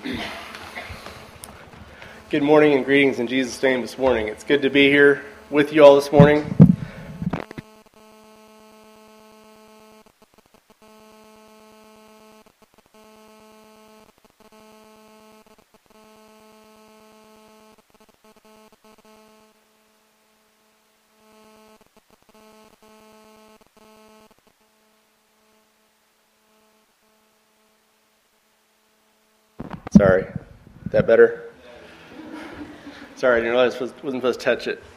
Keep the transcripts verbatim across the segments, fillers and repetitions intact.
Good morning and greetings in Jesus' name this morning. It's good to be here with you all this morning. Sorry, is that better? Sorry, I didn't realize I wasn't supposed to touch it.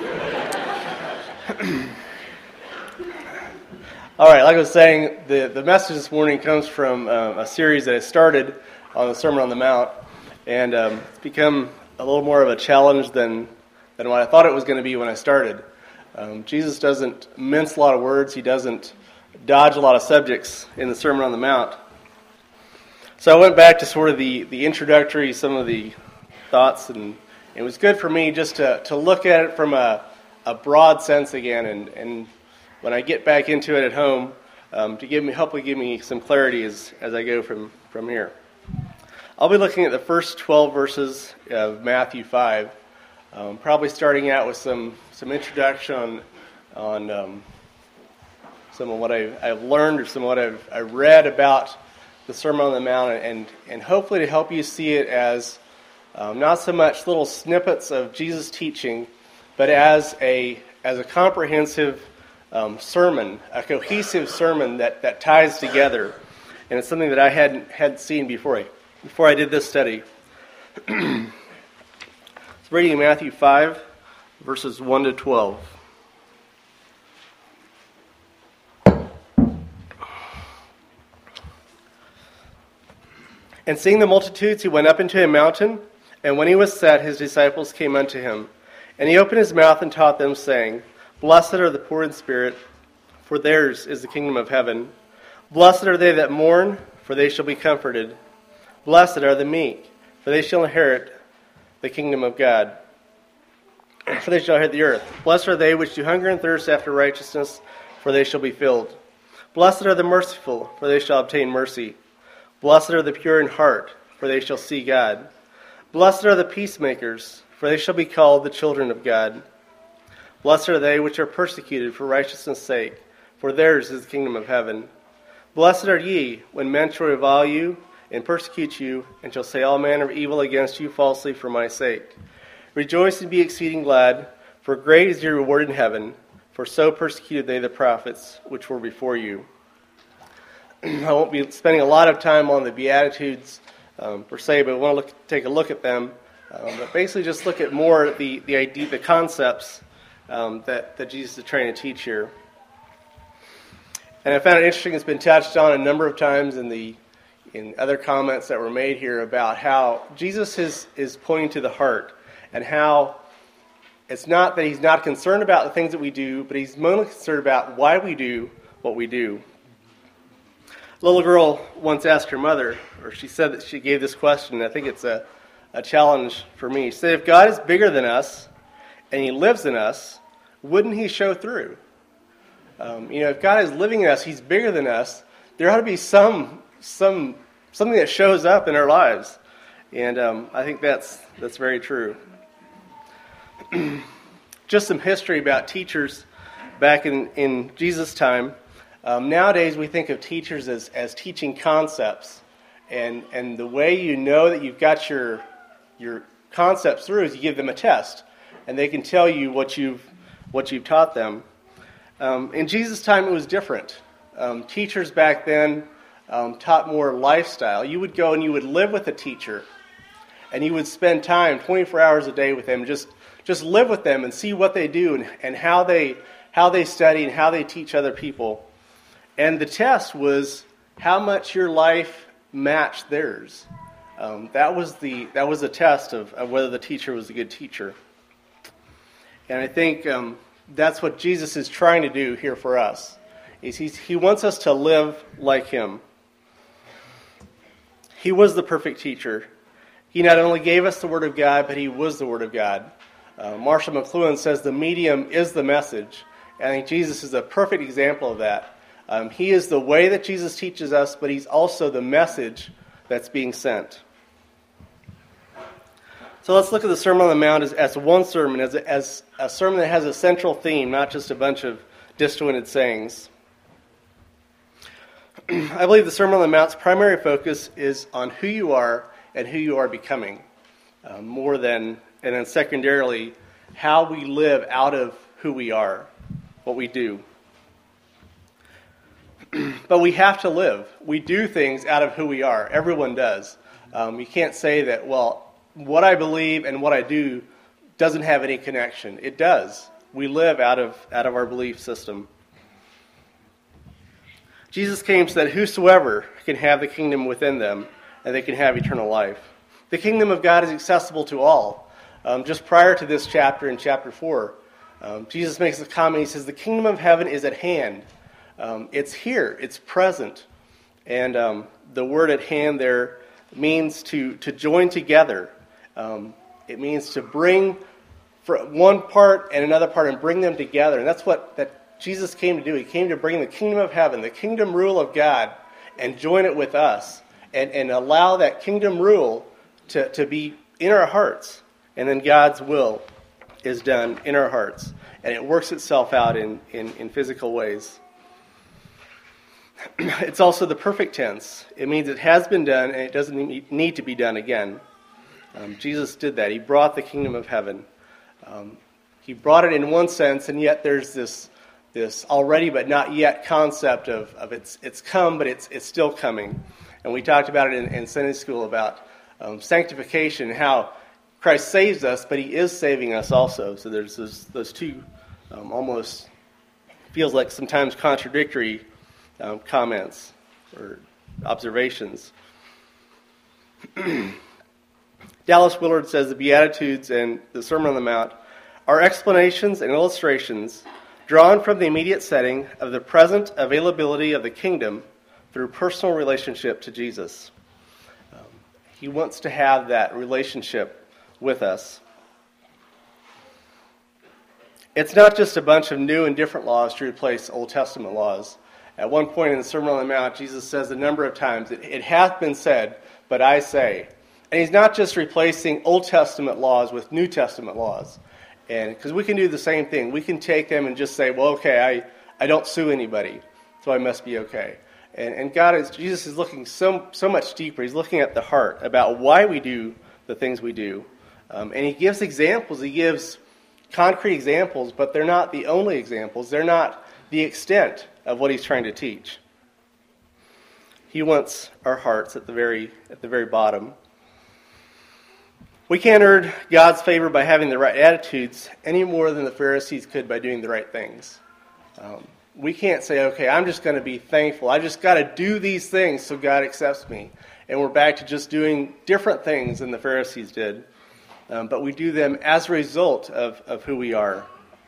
All right, like I was saying, the, the message this morning comes from um, a series that I started on the Sermon on the Mount, and um, it's become a little more of a challenge than, than what I thought it was going to be when I started. Um, Jesus doesn't mince a lot of words. He doesn't dodge a lot of subjects in the Sermon on the Mount. So I went back to sort of the, the introductory, some of the thoughts, and it was good for me just to, to look at it from a, a broad sense again, and, and when I get back into it at home, um, to give me hopefully give me some clarity as, as I go from, from here. I'll be looking at the first twelve verses of Matthew five, um, probably starting out with some, some introduction on, on um, some of what I've, I've learned or some of what I've, I've read about the Sermon on the Mount, and, and hopefully to help you see it as um, not so much little snippets of Jesus' teaching, but as a as a comprehensive um, sermon, a cohesive sermon that, that ties together. And it's something that I hadn't hadn't seen before I before I did this study. It's reading Matthew five, verses one to twelve. And seeing the multitudes, he went up into a mountain, and when he was set, his disciples came unto him. And he opened his mouth and taught them, saying, Blessed are the poor in spirit, for theirs is the kingdom of heaven. Blessed are they that mourn, for they shall be comforted. Blessed are the meek, for they shall inherit the kingdom of God. For they shall inherit the earth. Blessed are they which do hunger and thirst after righteousness, for they shall be filled. Blessed are the merciful, for they shall obtain mercy. Blessed are the pure in heart, for they shall see God. Blessed are the peacemakers, for they shall be called the children of God. Blessed are they which are persecuted for righteousness' sake, for theirs is the kingdom of heaven. Blessed are ye, when men shall revile you, and persecute you, and shall say all manner of evil against you falsely for my sake. Rejoice and be exceeding glad, for great is your reward in heaven, for so persecuted they the prophets which were before you. I won't be spending a lot of time on the Beatitudes um, per se, but I want to look, take a look at them. Um, but basically just look at more the, the idea, the concepts um, that, that Jesus is trying to teach here. And I found it interesting, it's been touched on a number of times in the in other comments that were made here about how Jesus is, is pointing to the heart, and how it's not that he's not concerned about the things that we do, but he's mainly concerned about why we do what we do. A little girl once asked her mother, or she said that she gave this question, and I think it's a, a challenge for me. She said, if God is bigger than us, and he lives in us, wouldn't he show through? Um, you know, if God is living in us, he's bigger than us, there ought to be some some something that shows up in our lives. And um, I think that's that's very true. Just some history about teachers back in, in Jesus' time. Um, nowadays, we think of teachers as, as teaching concepts, and and the way you know that you've got your your concepts through is you give them a test, and they can tell you what you've what you've taught them. Um, in Jesus' time, it was different. Um, teachers back then um, taught more lifestyle. You would go and you would live with a teacher, and you would spend time, twenty-four hours a day with them, just just live with them and see what they do and, and how they how they study and how they teach other people. And the test was how much your life matched theirs. Um, that was the that was the test of, of whether the teacher was a good teacher. And I think um, that's what Jesus is trying to do here for us. Is he's, he wants us to live like him. He was the perfect teacher. He not only gave us the Word of God, but he was the Word of God. Uh, Marshall McLuhan says the medium is the message. And I think Jesus is a perfect example of that. Um, he is the way that Jesus teaches us, but he's also the message that's being sent. So let's look at the Sermon on the Mount as, as one sermon, as a, as a sermon that has a central theme, not just a bunch of disjointed sayings. I believe the Sermon on the Mount's primary focus is on who you are and who you are becoming, uh, more than, and then secondarily, how we live out of who we are, what we do. But we have to live. We do things out of who we are. Everyone does. Um, you can't say that, well, what I believe and what I do doesn't have any connection. It does. We live out of out of our belief system. Jesus came so that whosoever can have the kingdom within them, and they can have eternal life. The kingdom of God is accessible to all. Um, just prior to this chapter, in chapter four, um, Jesus makes a comment. He says, the kingdom of heaven is at hand. Um, it's here. It's present. And um, the word at hand there means to, to join together. Um, it means to bring for one part and another part and bring them together. And that's what that Jesus came to do. He came to bring the kingdom of heaven, the kingdom rule of God, and join it with us. And, and allow that kingdom rule to, to be in our hearts. And then God's will is done in our hearts. And it works itself out in, in, in physical ways. It's also the perfect tense. It means it has been done and it doesn't need to be done again. Um, Jesus did that. He brought the kingdom of heaven. Um, he brought it in one sense, and yet there's this this already but not yet concept of, of it's it's come, but it's it's still coming. And we talked about it in, in Sunday school about um, sanctification, how Christ saves us, but he is saving us also. So there's those, those two um, almost feels like sometimes contradictory um, comments or observations. Dallas Willard says the Beatitudes and the Sermon on the Mount are explanations and illustrations drawn from the immediate setting of the present availability of the kingdom through personal relationship to Jesus. Um, he wants to have that relationship with us. It's not just a bunch of new and different laws to replace Old Testament laws. At one point in the Sermon on the Mount, Jesus says a number of times, it, it hath been said, but I say. And he's not just replacing Old Testament laws with New Testament laws. And because we can do the same thing. We can take them and just say, well, okay, I, I don't sue anybody, so I must be okay. And, and God is, Jesus is looking so, so much deeper. He's looking at the heart about why we do the things we do. Um, and he gives examples. He gives concrete examples, but they're not the only examples. They're not the extent of what he's trying to teach. He wants our hearts at the very at the very bottom. We can't earn God's favor by having the right attitudes any more than the Pharisees could by doing the right things. Um, we can't say, okay, I'm just going to be thankful. I just got to do these things so God accepts me. And we're back to just doing different things than the Pharisees did. Um, but we do them as a result of, of who we are.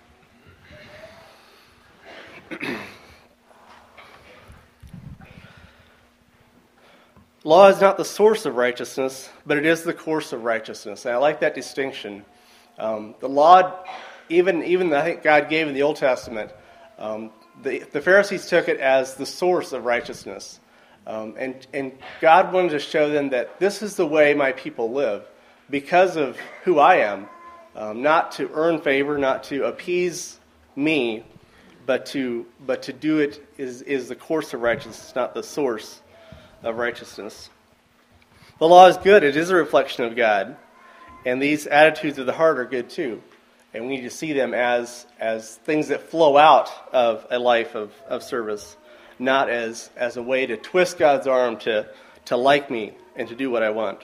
Law is not the source of righteousness, but it is the course of righteousness. And I like that distinction. Um, the law, even even I think God gave in the Old Testament, um, the, the Pharisees took it as the source of righteousness. Um, and, and God wanted to show them that this is the way my people live because of who I am. Um, not to earn favor, not to appease me, but to but to do it is, is the course of righteousness, not the source of righteousness. The law is good. It is a reflection of God. And these attitudes of the heart are good too. And we need to see them as as things that flow out of a life of, of service, not as, as a way to twist God's arm to, to like me and to do what I want.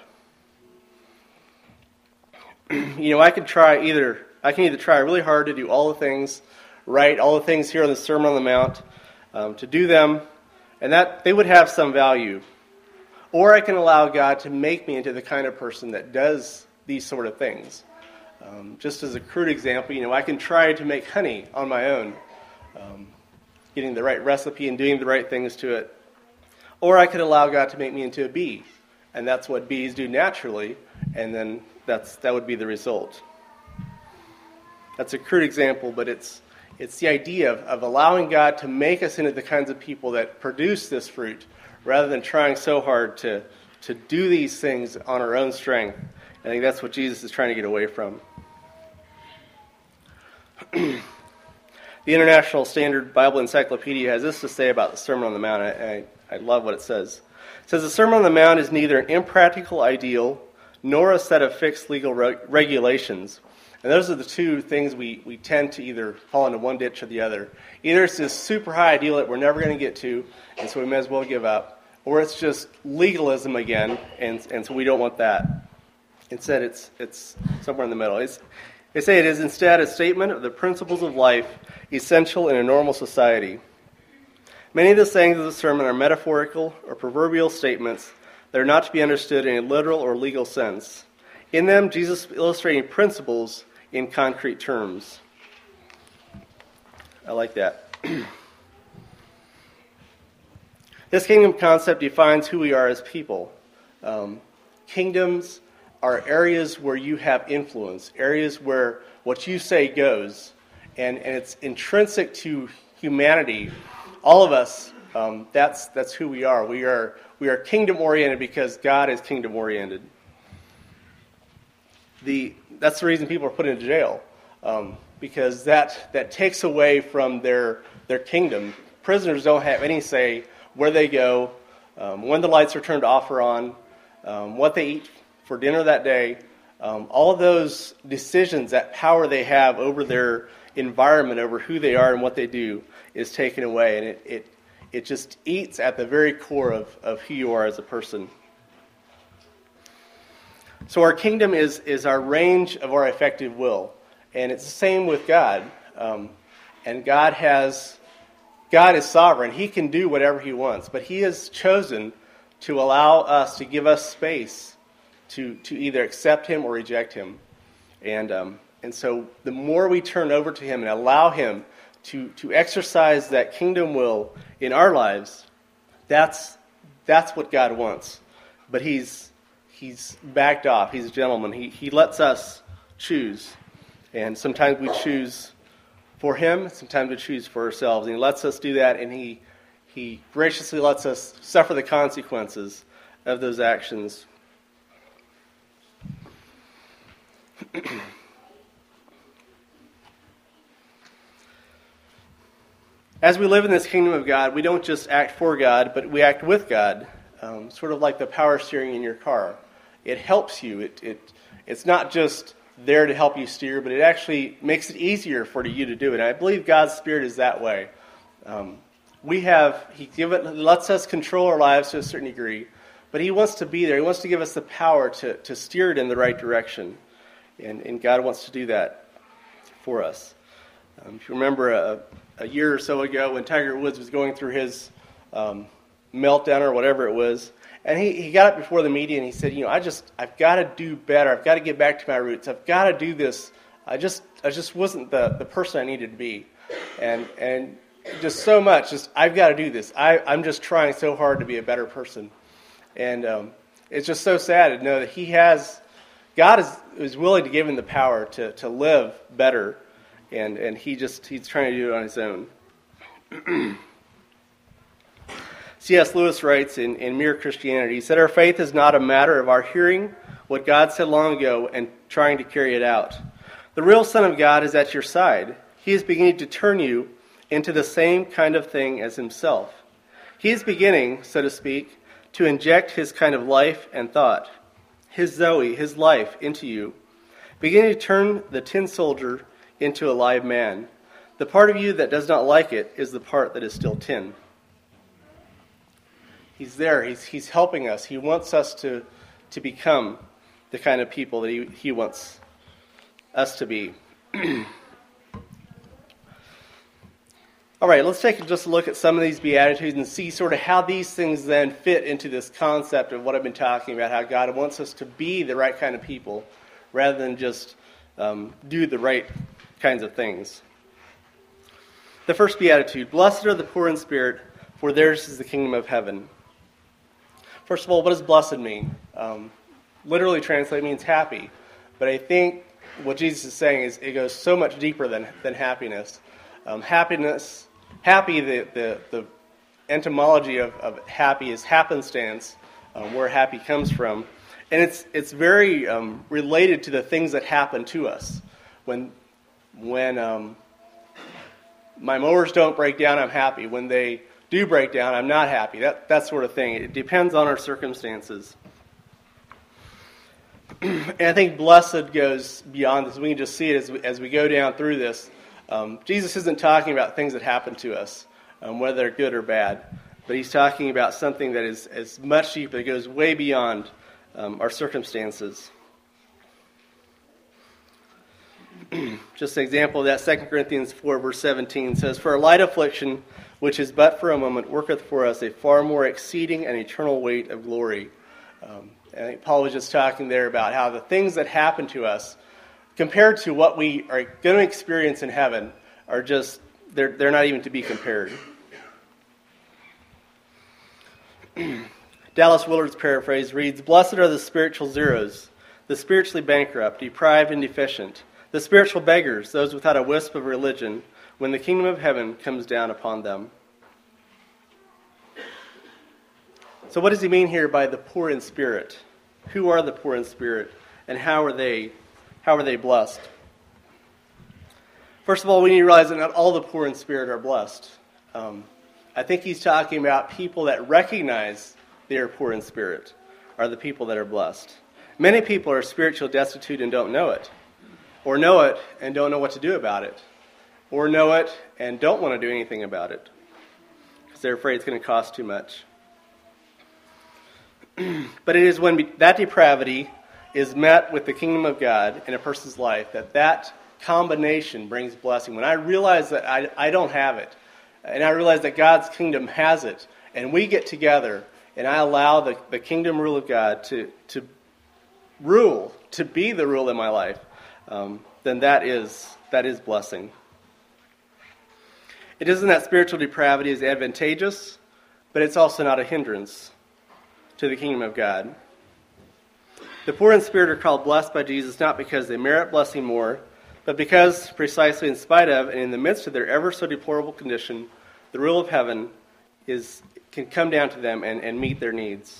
You know, I could try either, I can either try really hard to do all the things right, all the things here on the Sermon on the Mount, um, to do them, and that they would have some value. Or I can allow God to make me into the kind of person that does these sort of things. Um, just as a crude example, you know, I can try to make honey on my own, um, getting the right recipe and doing the right things to it. Or I could allow God to make me into a bee, and that's what bees do naturally, and then that's that would be the result. That's a crude example, but it's it's the idea of, of allowing God to make us into the kinds of people that produce this fruit, rather than trying so hard to, to do these things on our own strength I think that's what Jesus is trying to get away from. The International Standard Bible Encyclopedia has this to say about the Sermon on the Mount. I, I, I love what it says. It says, the Sermon on the Mount is neither an impractical ideal nor a set of fixed legal reg- regulations. And those are the two things we, we tend to either fall into one ditch or the other. Either it's this super high ideal that we're never going to get to, and so we may as well give up, or it's just legalism again, and, and so we don't want that. Instead, it's it's somewhere in the middle. It's, they say it is instead a statement of the principles of life essential in a normal society. Many of the sayings of the sermon are metaphorical or proverbial statements that are not to be understood in a literal or legal sense. In them, Jesus is illustrating principles in concrete terms. I like that. This kingdom concept defines who we are as people. Um, kingdoms are areas where you have influence, areas where what you say goes, and, and it's intrinsic to humanity. All of us, um, that's that's who we are. We are we are kingdom oriented because God is kingdom oriented. The that's the reason people are put into jail, um, because that that takes away from their their kingdom. Prisoners don't have any say where they go, um, when the lights are turned off or on, um, what they eat for dinner that day. Um, all of those decisions, that power they have over their environment, over who they are and what they do, is taken away, and it it, it just eats at the very core of, of who you are as a person. So our kingdom is, is our range of our effective will, and it's the same with God. Um, and God has, God is sovereign. He can do whatever He wants, but He has chosen to allow us, to give us space to, to either accept Him or reject Him. And um, and so the more we turn over to Him and allow Him to, to exercise that kingdom will in our lives, that's that's what God wants. But He's He's backed off. He's a gentleman. He he lets us choose. And sometimes we choose for Him, sometimes we choose for ourselves. And He lets us do that, and He He graciously lets us suffer the consequences of those actions. As we live in this kingdom of God, we don't just act for God, but we act with God, um, sort of like the power steering in your car. It helps you. It, it It's not just there to help you steer, but it actually makes it easier for you to do it. And I believe God's Spirit is that way. Um, we have, He give it, lets us control our lives to a certain degree, but He wants to be there. He wants to give us the power to, to steer it in the right direction. And, and God wants to do that for us. Um, if you remember a, a year or so ago when Tiger Woods was going through his um, meltdown or whatever it was, and he, he got up before the media and he said, you know, I just, I've got to do better. I've got to get back to my roots. I've got to do this. I just, I just wasn't the, the person I needed to be. And, and just so much, just, I've got to do this. I, I'm just trying so hard to be a better person. And um, it's just so sad to know that he has, God is, is willing to give him the power to, to live better. And, and he just, he's trying to do it on his own. C S Lewis writes in, in Mere Christianity, he said, our faith is not a matter of our hearing what God said long ago and trying to carry it out. The real Son of God is at your side. He is beginning to turn you into the same kind of thing as Himself. He is beginning, so to speak, to inject His kind of life and thought, His Zoe, His life, into you, beginning to turn the tin soldier into a live man. The part of you that does not like it is the part that is still tin. He's there. He's he's helping us. He wants us to, to become the kind of people that he, he wants us to be. All right, let's take just a look at some of these Beatitudes and see sort of how these things then fit into this concept of what I've been talking about, how God wants us to be the right kind of people rather than just um, do the right kinds of things. The first Beatitude, blessed are the poor in spirit, for theirs is the kingdom of heaven. First of all, what does blessed mean? Um, literally translated means happy. But I think what Jesus is saying is it goes so much deeper than, than happiness. Um, happiness, happy, the, the, the etymology of, of happy is happenstance. um, where happy comes from. And it's it's very um, related to the things that happen to us. When when um, my mowers don't break down, I'm happy. When they do break down, I'm not happy. That that sort of thing. It depends on our circumstances. And I think blessed goes beyond this. We can just see it as we, as we go down through this. Um, Jesus isn't talking about things that happen to us, um, whether they're good or bad, but he's talking about something that is, is much deeper, that goes way beyond um, our circumstances. Just an example of that, Second Corinthians four, verse seventeen says, "For a light affliction, which is but for a moment, worketh for us a far more exceeding and eternal weight of glory." Um, I think Paul was just talking there about how the things that happen to us, compared to what we are going to experience in heaven, are just, they're, they're not even to be compared. Dallas Willard's paraphrase reads, "Blessed are the spiritual zeros, the spiritually bankrupt, deprived, and deficient, the spiritual beggars, those without a wisp of religion, when the kingdom of heaven comes down upon them." So what does he mean here by the poor in spirit? Who are the poor in spirit, and how are they, how are they blessed? First of all, we need to realize that not all the poor in spirit are blessed. Um, I think he's talking about people that recognize they are poor in spirit are the people that are blessed. Many people are spiritually destitute and don't know it, or know it and don't know what to do about it, or know it and don't want to do anything about it because they're afraid it's going to cost too much. But it is when that depravity is met with the kingdom of God in a person's life that that combination brings blessing. When I realize that I, I don't have it, and I realize that God's kingdom has it, and we get together, and I allow the, the kingdom rule of God to, to rule, to be the rule in my life, um, then that is that is blessing. It isn't that spiritual depravity is advantageous, but it's also not a hindrance to the kingdom of God. The poor in spirit are called blessed by Jesus not because they merit blessing more, but because, precisely in spite of and in the midst of their ever so deplorable condition, the rule of heaven is can come down to them and, and meet their needs.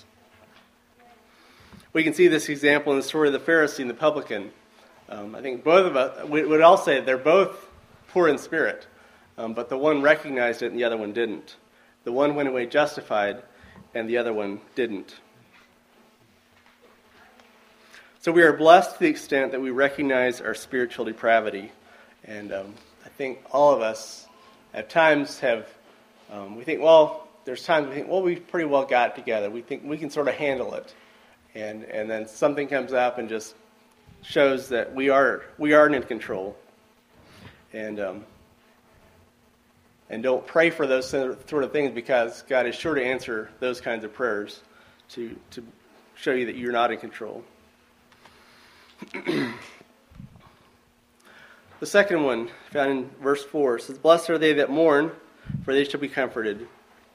We can see this example in the story of the Pharisee and the publican. Um, I think both of us, we would all say they're both poor in spirit, um, but the one recognized it and the other one didn't. The one went away justified, and the other one didn't. So we are blessed to the extent that we recognize our spiritual depravity. And um, I think all of us at times have, um, we think, well, there's times we think, well, we've pretty well got it together. We think we can sort of handle it. And and then something comes up and just shows that we are we aren't in control. And um, and don't pray for those sort of things, because God is sure to answer those kinds of prayers to to show you that you're not in control. The second one, found in verse four, says, "Blessed are they that mourn, for they shall be comforted."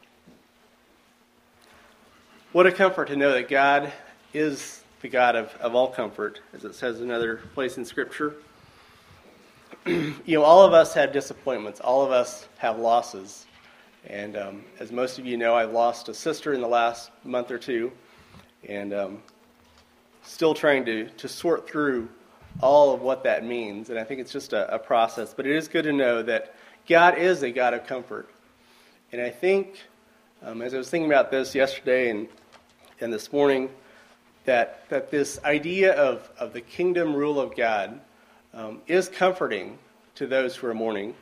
What a comfort to know that God is the God of, of all comfort, as it says in another place in Scripture. You know, all of us have disappointments. All of us have losses. And um, as most of you know, I've lost a sister in the last month or two, and um, still trying to, to sort through all of what that means. And I think it's just a, a process. But it is good to know that God is a God of comfort. And I think, um, as I was thinking about this yesterday and, and this morning, that that this idea of, of the kingdom rule of God um, is comforting to those who are mourning.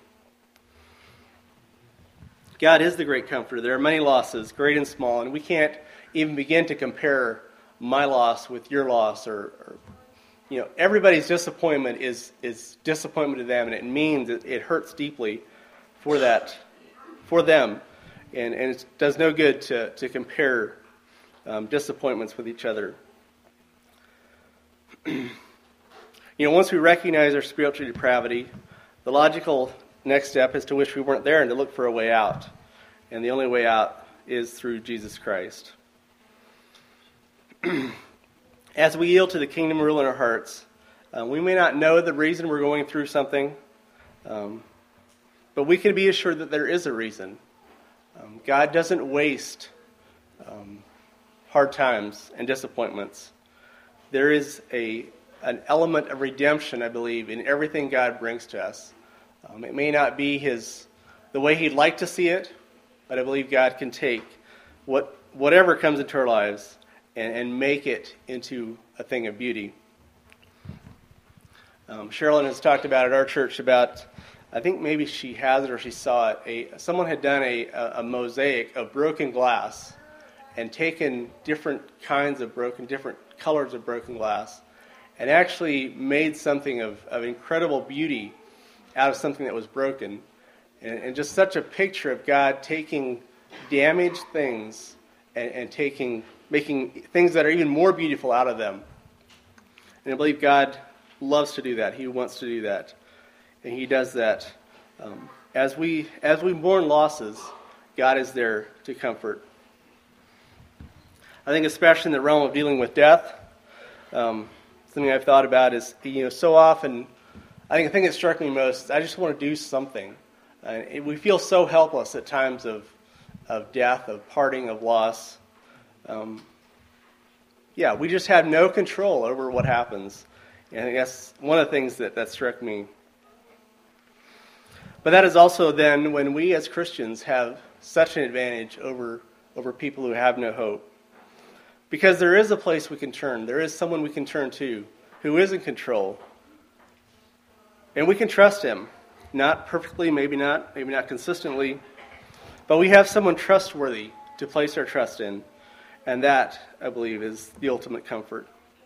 God is the great comforter. There are many losses, great and small, and we can't even begin to compare my loss with your loss, or, or you know, everybody's disappointment is is disappointment to them, and it means it, it hurts deeply for that for them, and and it does no good to to compare um, disappointments with each other. You know, once we recognize our spiritual depravity, the logical next step is to wish we weren't there and to look for a way out. And the only way out is through Jesus Christ. As we yield to the kingdom rule in our hearts, uh, we may not know the reason we're going through something, um, but we can be assured that there is a reason. Um, God doesn't waste um, hard times and disappointments, there is a an element of redemption, I believe, in everything God brings to us. Um, it may not be his the way he'd like to see it, but I believe God can take what whatever comes into our lives and, and make it into a thing of beauty. Um, Sherilyn has talked about at our church about, I think maybe she has it or she saw it, a, someone had done a, a, a mosaic of broken glass and taken different kinds of broken, different colors of broken glass, and actually made something of, of incredible beauty out of something that was broken. And, and just such a picture of God taking damaged things and, and taking making things that are even more beautiful out of them. And I believe God loves to do that. He wants to do that. And he does that. Um, as we as we mourn losses, God is there to comfort. I think especially in the realm of dealing with death, um, something I've thought about is, you know, so often, I think the thing that struck me most, I just want to do something. Uh, we feel so helpless at times of of death, of parting, of loss. Um, yeah, we just have no control over what happens. And I think that's one of the things that, that struck me. But that is also then when we as Christians have such an advantage over, over people who have no hope. Because there is a place we can turn. There is someone we can turn to who is in control. And we can trust him. Not perfectly, maybe not, maybe not consistently. But we have someone trustworthy to place our trust in. And that, I believe, is the ultimate comfort.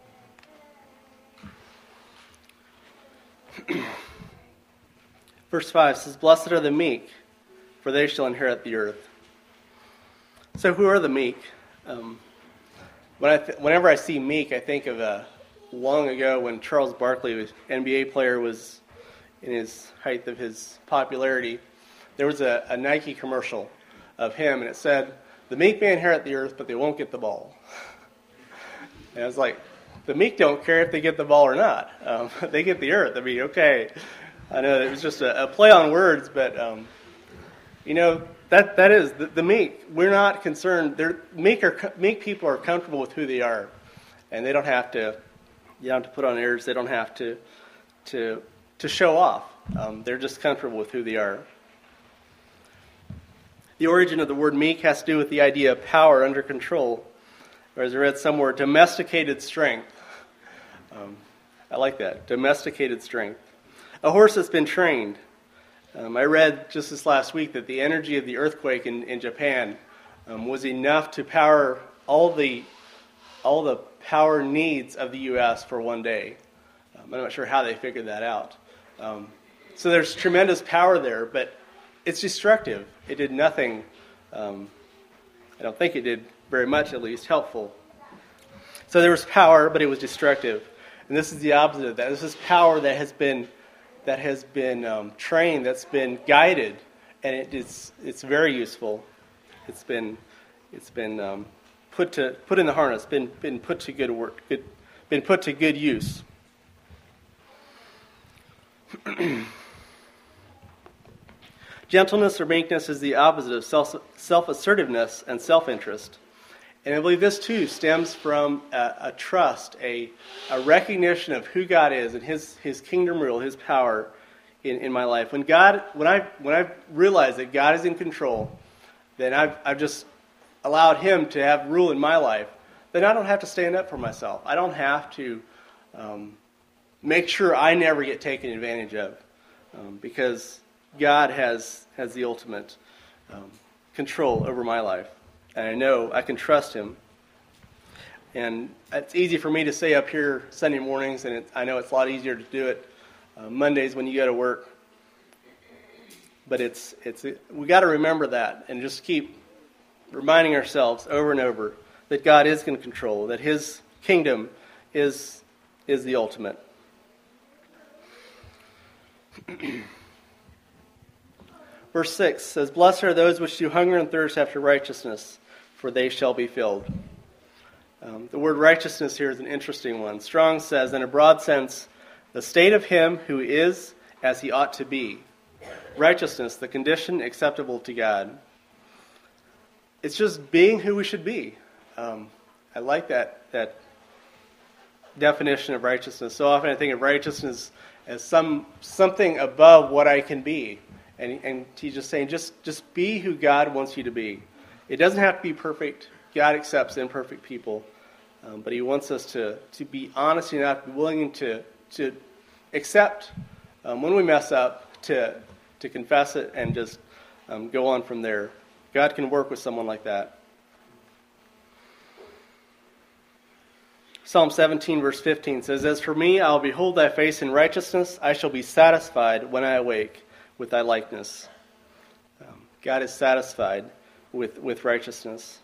Verse five says, "Blessed are the meek, for they shall inherit the earth." So who are the meek? Um, when I th- whenever I see meek, I think of uh, long ago when Charles Barkley, an N B A player, was in his height of his popularity. There was a, a Nike commercial of him, and it said, "The meek may inherit the earth, but they won't get the ball." And I was like, the meek don't care if they get the ball or not. Um, they get the earth. I mean, okay. I know it was just a, a play on words, but, um, you know, that that is, the, the meek, we're not concerned. They're, meek, are, meek people are comfortable with who they are, and they don't have to, you don't have to put on airs. They don't have to to to show off. Um, they're just comfortable with who they are. The origin of the word meek has to do with the idea of power under control, or as I read somewhere, domesticated strength. Um, I like that, domesticated strength. A horse that's been trained. Um, I read just this last week that the energy of the earthquake in, in Japan um, was enough to power all the all the power needs of the U S for one day. Um, I'm not sure how they figured that out. Um, so there's tremendous power there, but it's destructive. It did nothing. Um, I don't think it did very much, at least, helpful. So there was power, but it was destructive. And this is the opposite of that. This is power that has been that has been um, trained, that's been guided, and it is it's very useful. It's been it's been um, put to put in the harness, been been put to good work, good, been put to good use. Gentleness or meekness is the opposite of self, self-assertiveness and self-interest. And I believe this too stems from a, a trust, a, a recognition of who God is and His His kingdom rule, His power in, in my life. When God, when I when I realize that God is in control, then I've I've just allowed Him to have rule in my life. Then I don't have to stand up for myself. I don't have to um, make sure I never get taken advantage of, um, because God has has the ultimate um, control over my life. And I know I can trust Him. And it's easy for me to say up here Sunday mornings, and it, I know it's a lot easier to do it uh, Mondays when you go to work. But it's it's we got to remember that and just keep reminding ourselves over and over that God is in control, that His kingdom is is the ultimate. Verse six says, "Blessed are those which do hunger and thirst after righteousness, for they shall be filled." Um, the word righteousness here is an interesting one. Strong says, in a broad sense, the state of him who is as he ought to be. Righteousness, the condition acceptable to God. It's just being who we should be. Um, I like that that definition of righteousness. So often I think of righteousness as some something above what I can be. And, and he's just saying, just, just be who God wants you to be. It doesn't have to be perfect. God accepts imperfect people. Um, but he wants us to, to be honest enough, be willing to, to accept um, when we mess up, to, to confess it, and just um, go on from there. God can work with someone like that. Psalm seventeen, verse fifteen says, As for me, I will behold thy face in righteousness. I shall be satisfied when I awake with thy likeness. Um, God is satisfied with, with righteousness.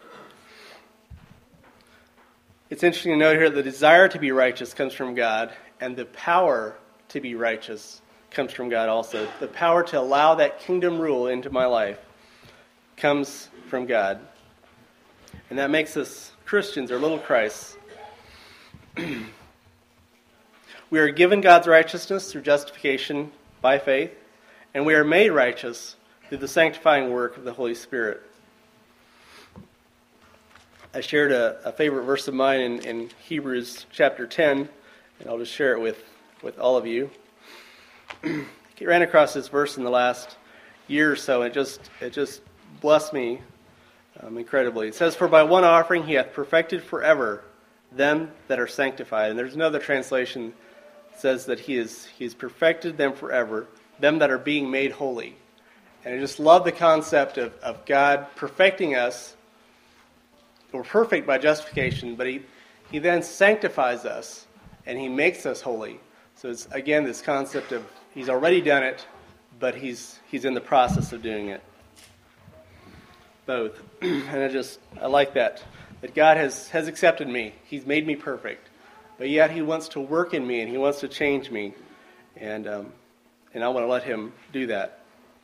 It's interesting to note here that the desire to be righteous comes from God, and the power to be righteous comes from God also. The power to allow that kingdom rule into my life comes from God. And that makes us Christians, or little Christs. We are given God's righteousness through justification by faith, and we are made righteous through the sanctifying work of the Holy Spirit. I shared a, a favorite verse of mine in, in Hebrews chapter ten, and I'll just share it with, with all of you. I ran across this verse in the last year or so, and it just it just blessed me um, incredibly. It says, For by one offering he hath perfected forever them that are sanctified. And there's another translation that says that he is he has perfected them forever, them that are being made holy. And I just love the concept of, of God perfecting us. We're perfect by justification, but he, he then sanctifies us, and he makes us holy. So it's, again, this concept of he's already done it, but he's he's in the process of doing it. Both. And I just, I like that. That God has, has accepted me. He's made me perfect. But yet he wants to work in me, and he wants to change me. And um, and I want to let him do that.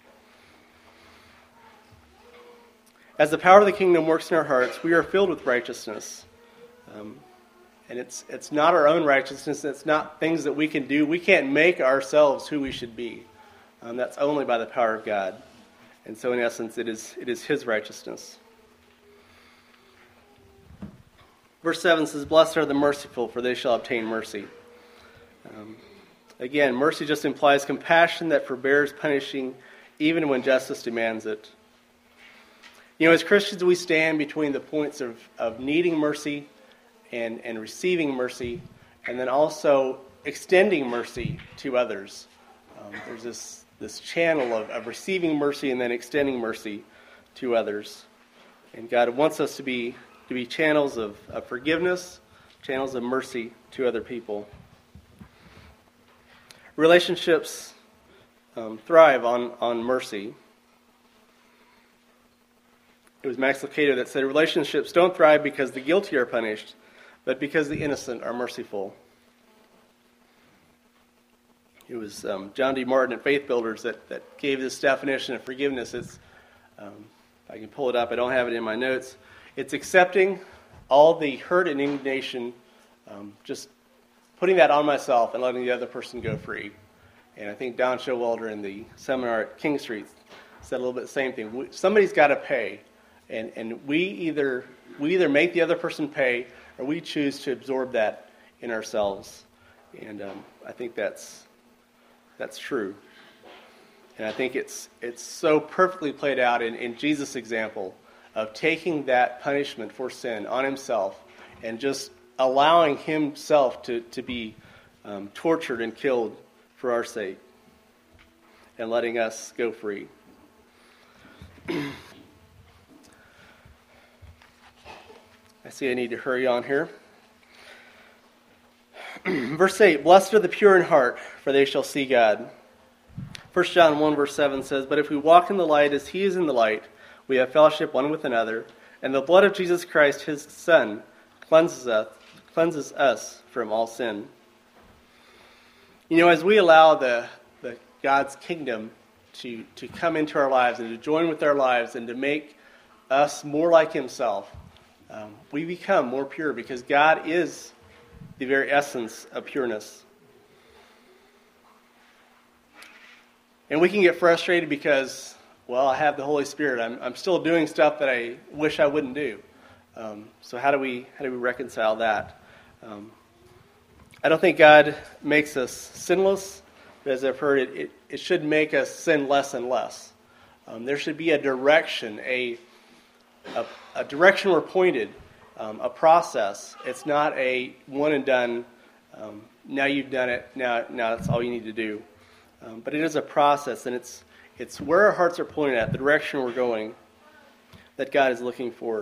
As the power of the kingdom works in our hearts, we are filled with righteousness. Um, and it's it's not our own righteousness. It's not things that we can do. We can't make ourselves who we should be. Um, that's only by the power of God. And so in essence, it is it is his righteousness. Verse seven says, Blessed are the merciful, for they shall obtain mercy. Um, again, mercy just implies compassion that forbears punishing, even when justice demands it. You know, as Christians, we stand between the points of, of needing mercy and, and receiving mercy, and then also extending mercy to others. Um, there's this, this channel of, of receiving mercy and then extending mercy to others. And God wants us to be to be channels of, of forgiveness, channels of mercy to other people. Relationships um, thrive on, on mercy. It was Max Lucado that said, relationships don't thrive because the guilty are punished, but because the innocent are merciful. It was um, John D. Martin at Faith Builders that, that gave this definition of forgiveness. It's, um, if I can pull it up, I don't have it in my notes. It's accepting all the hurt and indignation, um, just putting that on myself and letting the other person go free. And I think Don Showalter in the seminar at King Street said a little bit the same thing. We, somebody's got to pay, and and we either we either make the other person pay or we choose to absorb that in ourselves. And um, I think that's that's true. And I think it's it's so perfectly played out in, in Jesus' example of taking that punishment for sin on himself and just allowing himself to, to be um, tortured and killed for our sake and letting us go free. I see I need to hurry on here. Verse eight, Blessed are the pure in heart, for they shall see God. First John one verse seven says, But if we walk in the light as he is in the light, we have fellowship one with another, and the blood of Jesus Christ, his Son, cleanses us, cleanses us from all sin. You know, as we allow the, the God's kingdom to, to come into our lives and to join with our lives and to make us more like himself, um, we become more pure because God is the very essence of pureness. And we can get frustrated because, well, I have the Holy Spirit. I'm, I'm still doing stuff that I wish I wouldn't do. Um, so how do we how do we reconcile that? Um, I don't think God makes us sinless, but as I've heard, it, it, it should make us sin less and less. Um, there should be a direction, a a, a direction we're pointed, um, a process. It's not a one and done. Um, now you've done it. Now now that's all you need to do. Um, but it is a process, and it's it's where our hearts are pointed at, the direction we're going, that God is looking for.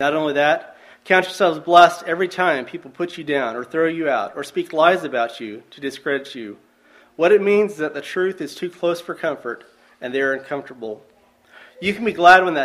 Not only that, count yourselves blessed every time people put you down or throw you out or speak lies about you to discredit you. What it means is that the truth is too close for comfort and they are uncomfortable. You can be glad when that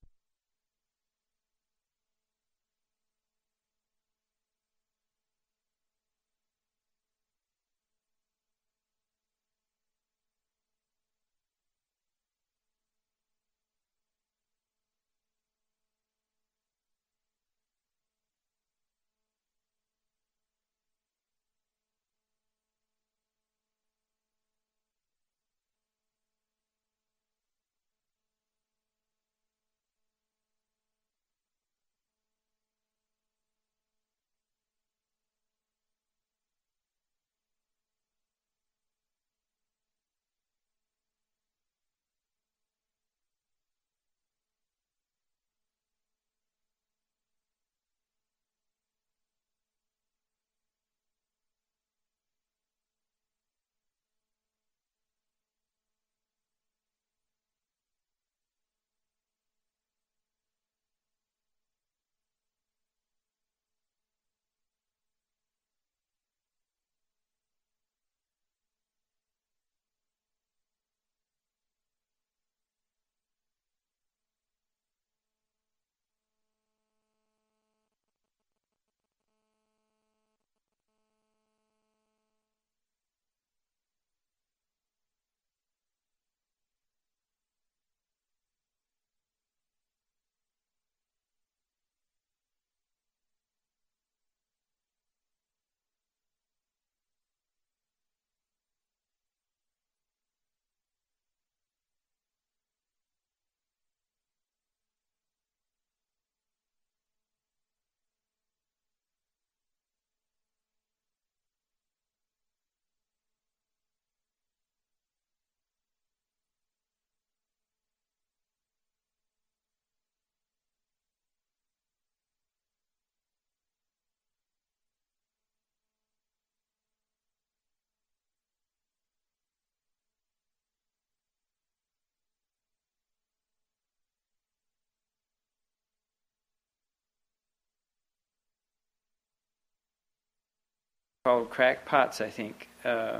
called crackpots, I think, uh,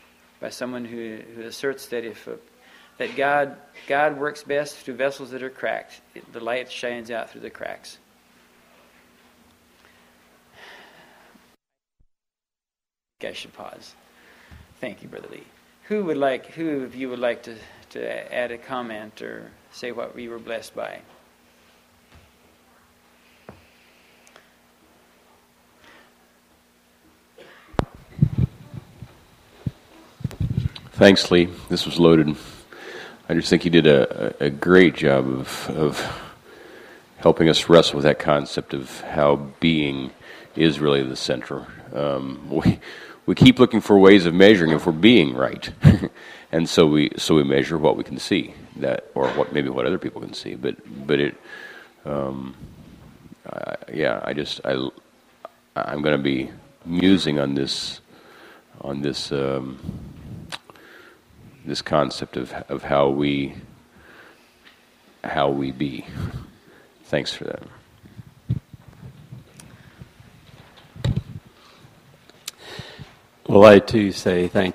by someone who, who asserts that if uh, that God God works best through vessels that are cracked. It, the light shines out through the cracks. I think I should pause. Thank you, Brother Lee. Who would like? Who of you would like to to add a comment or say what we were blessed by? Thanks, Lee. This was loaded. I just think you did a, a great job of, of helping us wrestle with that concept of how being is really the center. Um, we we keep looking for ways of measuring if we're being right, and so we so we measure what we can see, that or what maybe what other people can see. But but it, um, I, yeah, I just I I'm going to be musing on this on this. Um, this concept of of how we how we be. Thanks for that. Well, I too say thank